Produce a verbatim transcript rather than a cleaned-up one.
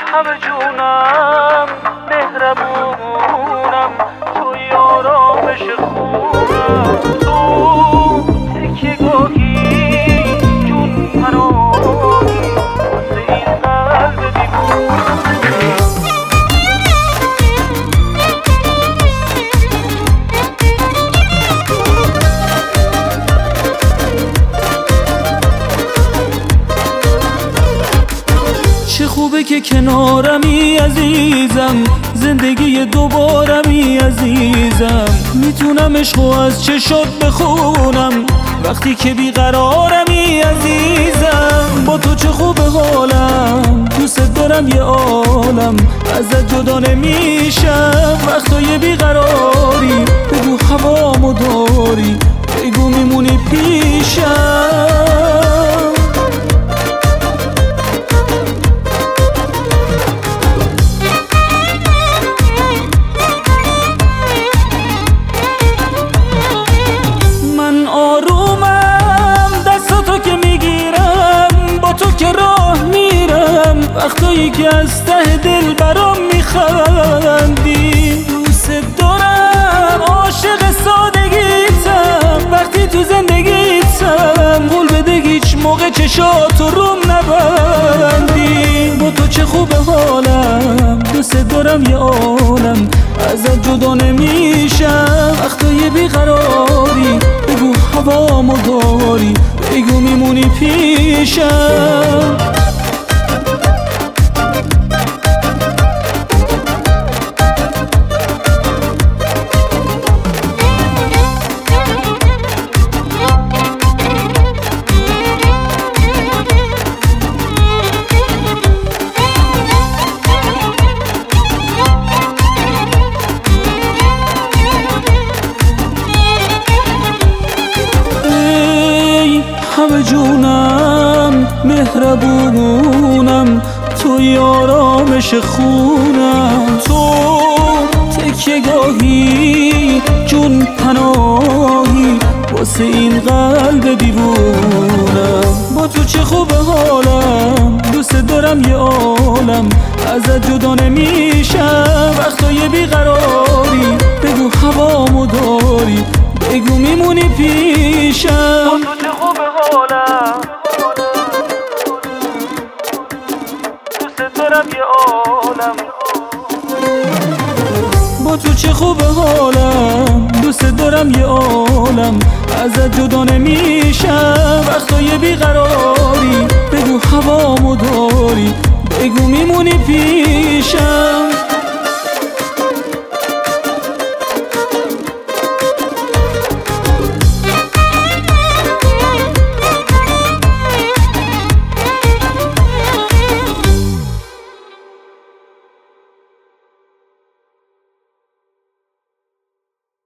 همه جونم مهربونم، توی آرامش خونم، تو تکیه گاهی جون پناهی واسه این قلب دیوونم. چه خوبه که کنارمی عزیزم، زندگی دوبارمی عزیزم، میتونم عشقو از چشات بخونم وقتی که بیقرارمی عزیزم. با تو چه خوبه حالم، دوست دارم یه عالم، ازت جدا نمیشم وقتای بیقراری. بگو هوامو داری، بگو میمونی پیشم. وقتایی که از ته دل برام میخندی، دوست دارم عاشق سادگیتم، وقتی تو زندگیتم قول بده هیچ موقع چشاتو روم نبندی. با تو چه خوبه حالم، دوست دارم یه عالم، ازت جدا نمیشم وقتای بیقراری. بگو هوامو داری، بگو میمونی پیشم. همه جونم مهربونم، توی آرامش خونم، تو تکیه گاهی جون پناهی واسه این قلب دیوونم. با تو چه خوبه حالم، دوست دارم یه عالم، ازت جدا نمیشم وقتای بیقراری. بگو هوامو داری، بگو میمونی پیشم. با تو چه خوبه حالم، دوست دارم یه عالم. با تو چه خوبه حالم، دوست دارم یه عالم، ازت جدا نمیشم وقتای بیقراری. بگو هوامو داری، بگو میمونی پیشم.